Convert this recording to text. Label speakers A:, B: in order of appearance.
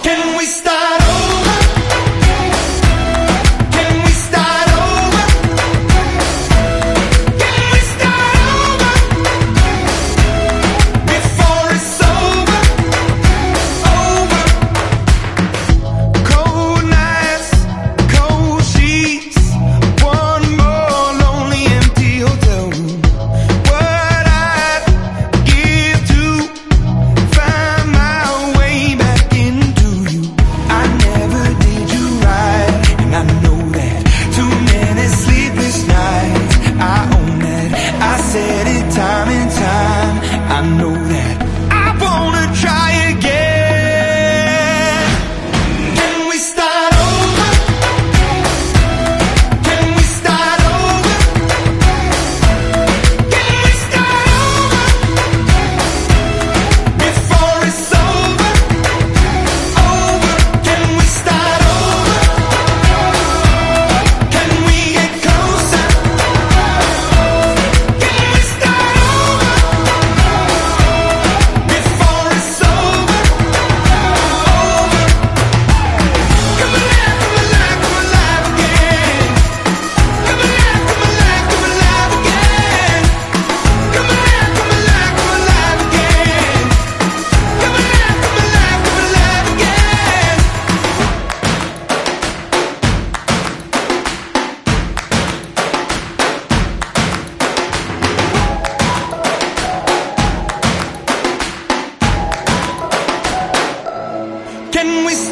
A: Can we start over? Can we start over? Can we start over? Before it's over, over. Cold nights, cold sheets, one more lonely empty hotel room. What I'd give to find my way back into you. I never did you right, and I know that. Too many sleepless nights, I own that. I said it time and time, I know that. I wanna try again. Can we start over? Can we start over? Can we start over? Before it's over, over. Can we start over? Can we get closer? Can we start over? Before it's over, over. Come alive, come alive, come alive again. Come alive, come alive, come alive again. Come alive, come alive, come alive again. Come alive, come alive, come alive again. Can we